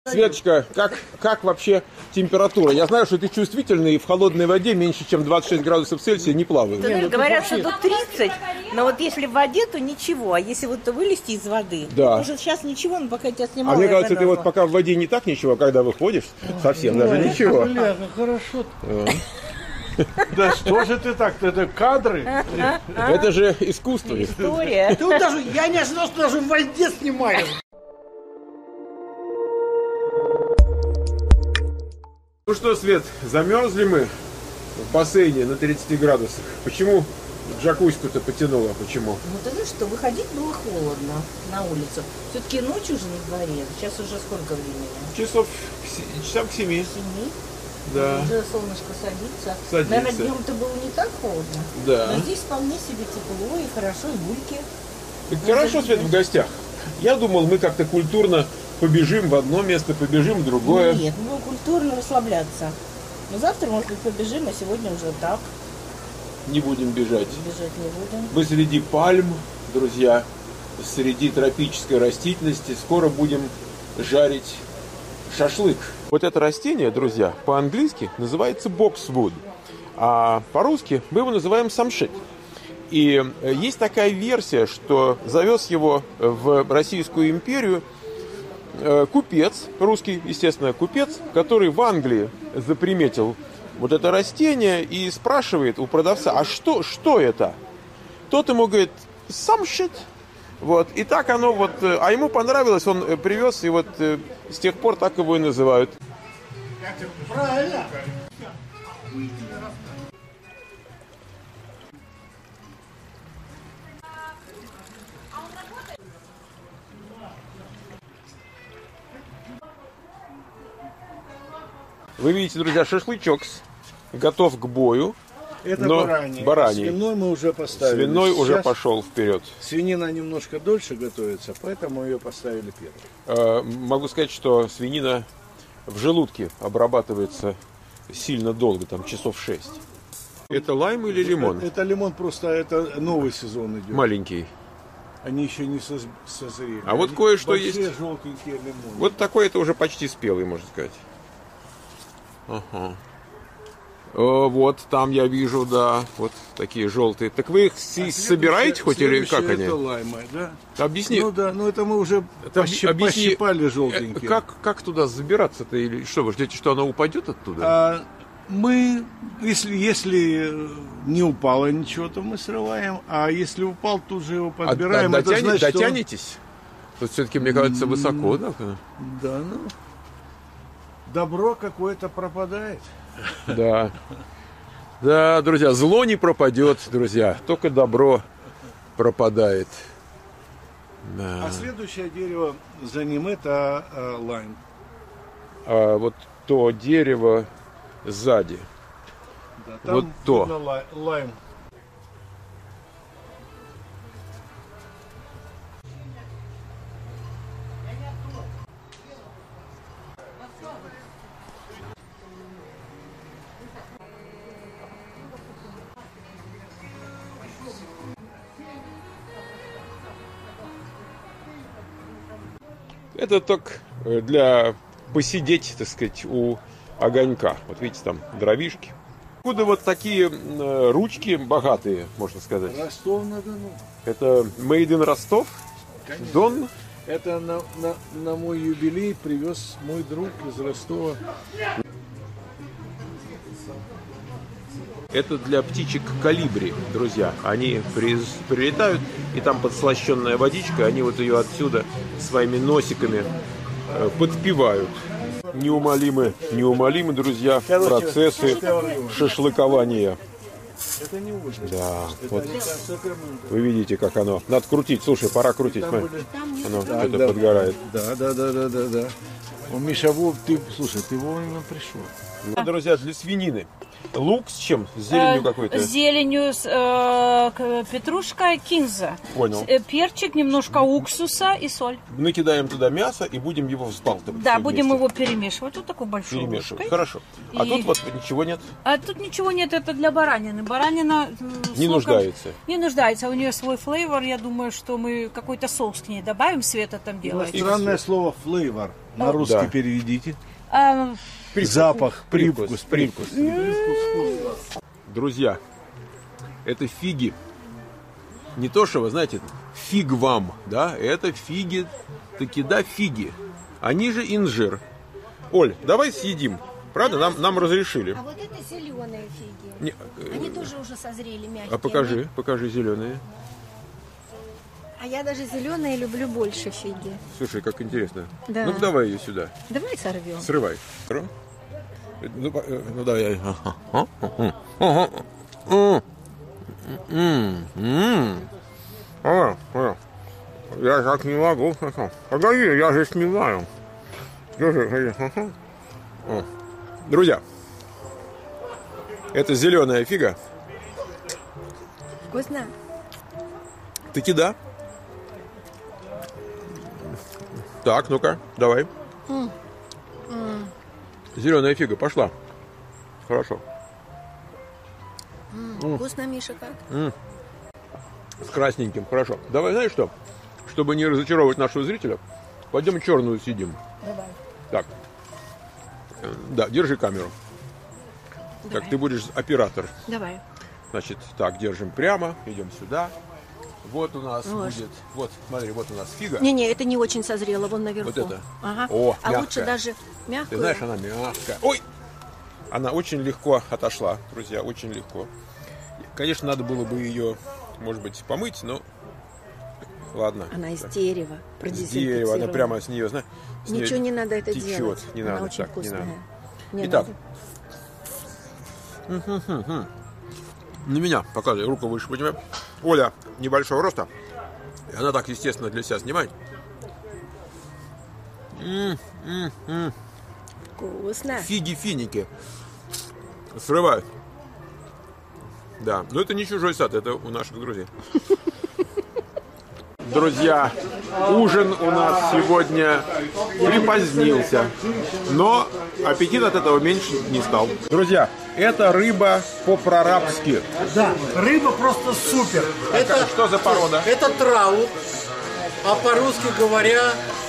Светочка, как вообще температура? Я знаю, что ты чувствительный и в холодной воде меньше, чем 26 градусов Цельсия не плаваешь. Говорят, что до 30, но вот если в воде, то ничего. А если вот вылезти из воды, да. Уже сейчас ничего, но пока я тебя снимала. А мне кажется, ты вот пока в воде не так ничего, когда выходишь, совсем даже ничего. Бля, хорошо. Да что же ты так? Это кадры. Это же искусство. История. Ты вот даже, я не ожидал, что даже в воде снимаешь. Ну что, Свет, замерзли мы в бассейне на 30 градусах. Почему джакуську-то потянуло? Почему? Ну ты знаешь, что выходить было холодно на улицу. Все-таки ночь уже на дворе. Сейчас уже сколько времени? Часам к 7. 7? Да. Уже солнышко садится. Садится. Наверное, днем-то было не так холодно. Да. Но здесь вполне себе тепло и хорошо, и бульки. Так хорошо, Свет, в гостях. Я думал, мы как-то культурно побежим в одно место, побежим в другое. Нет, мы будем культурно расслабляться. Но завтра, может быть, побежим, а сегодня уже так. Не будем бежать. Бежать не будем. Мы среди пальм, друзья, среди тропической растительности. Скоро будем жарить шашлык. Вот это растение, друзья, по-английски называется boxwood, а по-русски мы его называем самшит. И есть такая версия, что завез его в Российскую империю купец, русский, естественно, купец, который в Англии заприметил вот это растение и спрашивает у продавца, а что это? Тот ему говорит, самшит. Вот, и так оно вот, а ему понравилось, он привез, и вот с тех пор так его и называют. Правильно. Вы видите, друзья, шашлычок готов к бою. Это но бараний. Свиной мы уже поставили. Свиной Сейчас уже пошел вперед. Свинина немножко дольше готовится, поэтому ее поставили первой. Могу сказать, что свинина в желудке обрабатывается сильно долго, там часов 6. Это лайм или лимон? Это лимон, просто это новый сезон идет. Маленький. Они еще не созрели. А вот кое-что есть. Желтенькие лимоны. Вот такой это уже почти спелый, можно сказать. Ага. Вот там я вижу, да, вот такие желтые. Так вы их собираете хоть или как они? Это лаймы, да? Объясни. Ну да, ну это мы уже пощипали желтенькие. Как туда забираться-то? Или что, вы ждете, что она упадет оттуда? Мы, если не упало ничего, то мы срываем. А если упал, тут же его подбираем. Дотянетесь? Тут все-таки, мне кажется, высоко, да? Да, ну. Добро какое-то пропадает. Да. Да, друзья, зло не пропадет, друзья. Только добро пропадает. Да. А следующее дерево за ним это лайм. А вот то дерево сзади. Да, там вот то. Лайм. Это так для посидеть, так сказать, у огонька. Вот видите, там дровишки. Откуда вот такие ручки богатые, можно сказать? Ростов-на-Дону. Это made in Ростов? Конечно. Дон? Это на мой юбилей привез мой друг из Ростова. Это для птичек колибри, друзья. Они прилетают, и там подслащенная водичка, они вот ее отсюда своими носиками подпевают. Неумолимы, друзья, процессы шашлыкования. Это не очень. Да, Это вот не вы видите, как оно. Надо крутить, слушай, пора крутить. Смотри. Оно что-то подгорает. Да. О, Миша, слушай, ты вовремя пришел. Друзья, для свинины. Лук с чем? С зеленью какой-то? С зеленью, петрушка, кинза. Понял. Перчик, немножко уксуса и соль. Накидаем туда мясо и будем его взбалтывать. Да, все будем вместе. его перемешивать. Вот такой большой Перемешивать. ложкой. Хорошо. А И- тут вот ничего нет? А тут ничего нет, это для баранины. Баранина Не нуждается. Не нуждается, у нее свой флейвор. Я думаю, что мы какой-то соус к ней добавим, Света там делает. Странное слово flavor. На русский Да. переведите. А, Запах, Привкус. привкус. Друзья, это фиги. Не то, что вы знаете, фиг вам, да? Это фиги, таки да, фиги. Они же инжир. Оль, давай съедим. Правда? Нам разрешили. А вот это зеленые фиги. Не, Они тоже уже созрели, мягкие. а покажи зеленые. А я даже зеленые люблю больше фиги. Слушай, как интересно. Да. Ну давай ее сюда. Давай сорвем. Срывай. Ну давай. Я так не могу. Погоди, я же снимаю. Друзья, это зеленая фига. Вкусно? Таки да. Так, ну-ка, давай. Зеленая фига, пошла. Хорошо. Вкусно, Миша, как? С красненьким, хорошо. Давай, знаешь что? Чтобы не разочаровывать нашего зрителя, пойдем черную съедим. Давай. Так. Да, держи камеру. Так, ты будешь оператор. Давай. Значит, так, держим прямо, идем сюда. Вот у нас Вот. будет, вот, смотри, вот у нас фига. Не-не, это не очень созрело, вон наверху. Вот это? Ага. О, а мягкая. лучше даже Ты мягкую. знаешь, она мягкая. Ой! Она очень легко отошла, друзья, очень легко. Конечно, надо было бы ее, может быть, помыть, но ладно. Она из Да. дерева, С продезинфицирована. дерева, она прямо с нее, знаешь, с нее Ничего не надо это течет. делать. Не Она надо, очень так, не вкусная. надо. Не Итак. надо. На меня показывай, руку выше поднимай. Оля небольшого роста. И она так, естественно, для себя снимает. Вкусно. Фиги-финики. Срывают. Да, но это не чужой сад, это у наших друзей. Друзья, ужин у нас сегодня припозднился, но аппетит от этого меньше не стал. Друзья, это рыба по-прорабски. Да, рыба просто супер. Это, Что за порода? это траут, а по-русски говоря...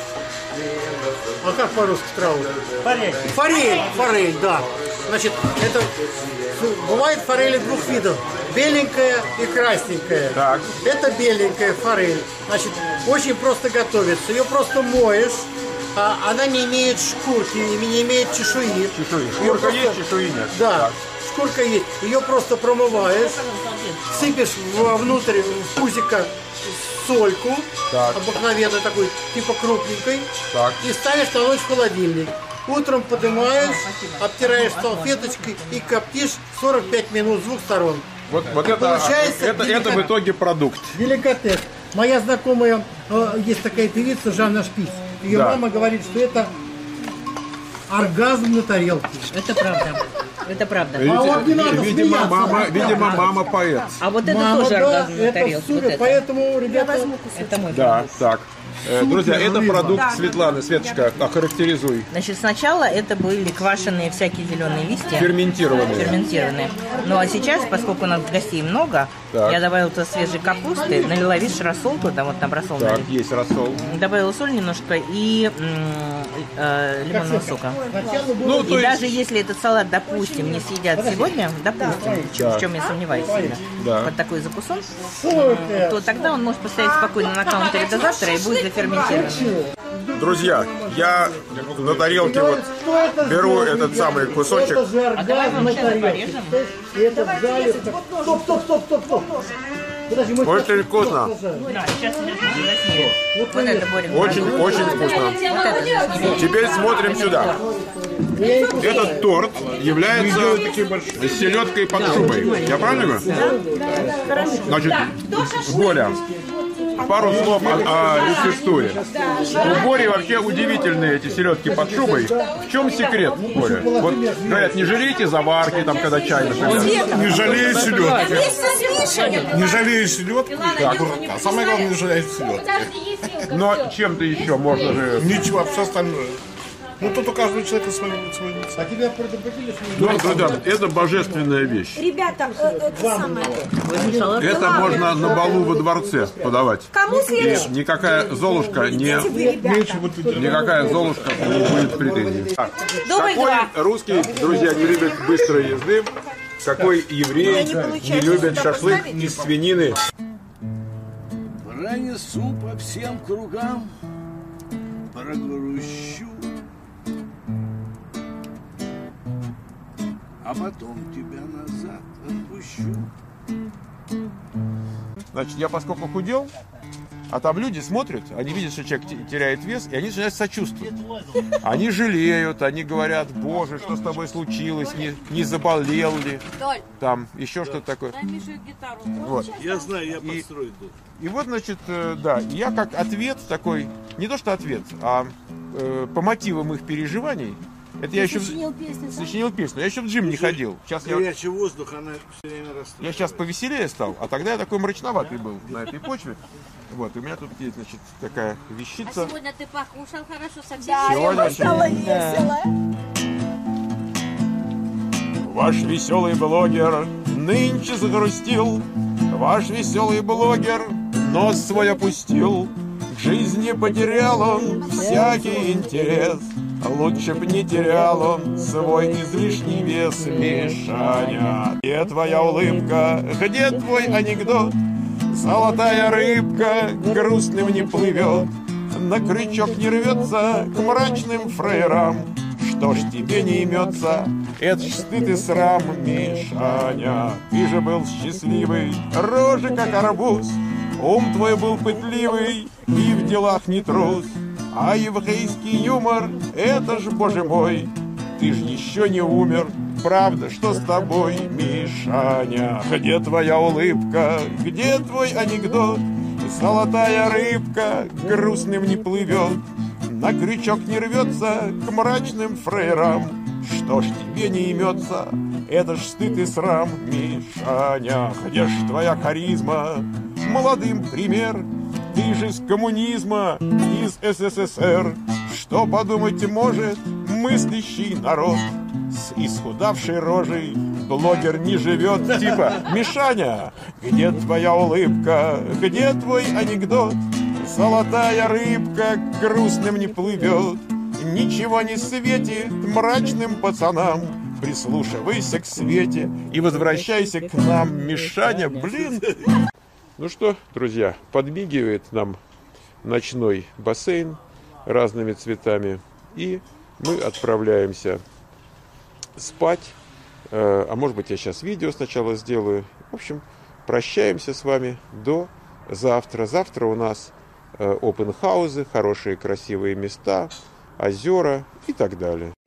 А как по-русски траут? Форель. Форель, да. Значит, это бывает форели двух видов. Беленькая и красненькая. Так. Это беленькая форель. Значит, очень просто готовится. Ее просто моешь. А она не имеет шкурки, не имеет чешуи. Шкурка есть, чешуи нет. Да, шкурка есть. Ее просто промываешь, сыпешь внутрь пузика сольку, Так. обыкновенную такой, типа крупненькой, Так. и ставишь на ночь в холодильник. Утром поднимаешь, обтираешь салфеточкой и коптишь 45 минут с двух сторон. Вот Получается это в итоге продукт. Деликатес. Моя знакомая, есть такая певица Жанна Шпиц. Ее Да. мама говорит, что это оргазм на тарелке. Это правда. Это правда. вот не надо Видимо, смеяться. мама поэт. А вот это Мама, тоже да, оргазм на это тарелке. супер, Вот это. поэтому, ребята, Это мой Да, продукт. так. Друзья, это рыба. продукт Светланы. Светочка, охарактеризуй. Значит, сначала это были квашеные всякие зеленые листья. Ферментированные. Ферментированные. Ну а сейчас, поскольку у нас гостей много, Так. я добавила туда свежей капусты, налила, видишь, рассол туда, вот там рассол Так, налили. есть рассол. Добавила соль немножко и лимонного сока. Ну, то И есть, даже если этот салат, допустим, не съедят сегодня, допустим, в чем я сомневаюсь сильно, Да. вот такой закусон, то тогда он может постоять спокойно на каунтере до завтра и будет заферментирован. друзья, я на тарелке вот беру этот самый кусочек. это же А давай оргазм мы на сейчас тарелке. порежем. И это в зале. Стоп. Подожди, мы Очень сейчас- вкусно. Да, сейчас вот это Боря. Очень вкусно. Вот это же Теперь смотрим сюда. Этот торт является селедкой под шубой. Я правильно говорю? Значит, Боря, пару слов о рецептуре. У Бори вообще удивительные эти селедки под шубой. В чем секрет, Боря? Вот говорят, не жалейте заварки, там, когда чай, например. Не жалею селедки. Вместе Не жалею селедки. А самое главное, не жалеть селедки. Но чем-то еще можно же... Ничего, все остальное. Ну, тут у каждого человека свой. А тебя предупредили, что Ну, друзья, это божественная вещь. Ребята, это самое. Это можно на балу во дворце подавать. Кому И следующий? никакая Золушка Вы, ребята. никакая Золушка не будет претензий. Думай, Какой два. русский, друзья, не любит быстрой езды? Какой еврей не любит шашлык из свинины? Пронесу по всем кругам, прогрущу, а потом тебя назад отпущу. Значит, я поскольку худел, а там люди смотрят, они видят, что человек теряет вес, и они начинают сочувствовать. Они жалеют, они говорят: боже, что с тобой случилось, не заболел ли, там еще что-то такое. Вот. Я знаю, я построить был. И вот, значит, да, я как ответ такой, не то что ответ, а по мотивам их переживаний, это я еще сочинил песню. Я еще в джим не ходил. Сейчас Горячий воздух, она все время растет. я сейчас повеселее стал, а тогда я такой мрачноватый был на этой почве. Вот, у меня тут есть, значит, такая вещица. А сегодня ты покушал хорошо, совсем Да, Сегодня стало весело. Ваш веселый блогер нынче загрустил, ваш веселый блогер нос свой опустил, к жизни потерял он всякий интерес, лучше б не терял он свой излишний вес. Мишаня, где твоя улыбка, где твой анекдот? Золотая рыбка грустным не плывет, на крючок не рвется к мрачным фраерам. Что ж тебе не имется, это ж стыд и срам, Мишаня. Ты же был счастливый, рожа как арбуз, ум твой был пытливый и в делах не трус. А еврейский юмор, это ж, боже мой, ты ж еще не умер. Правда, что с тобой, Мишаня? Где твоя улыбка, где твой анекдот? Золотая рыбка грустным не плывет, на крючок не рвется к мрачным фраерам. Что ж тебе не имется, это ж стыд и срам, Мишаня. Где ж твоя харизма, молодым пример? Ты же из коммунизма, из СССР. Что подумать может мыслящий народ? С исхудавшей рожей блогер не живет. Типа: Мишаня, где твоя улыбка, где твой анекдот? Золотая рыбка грустным не плывет, ничего не светит мрачным пацанам. Прислушивайся к Свете и возвращайся к нам, Мишаня, блин. Ну что, друзья, подмигивает нам ночной бассейн разными цветами, и мы отправляемся спать. А может быть, я сейчас видео сначала сделаю. В общем, прощаемся с вами до завтра. Завтра у нас опенхаузы, хорошие красивые места, озера и так далее.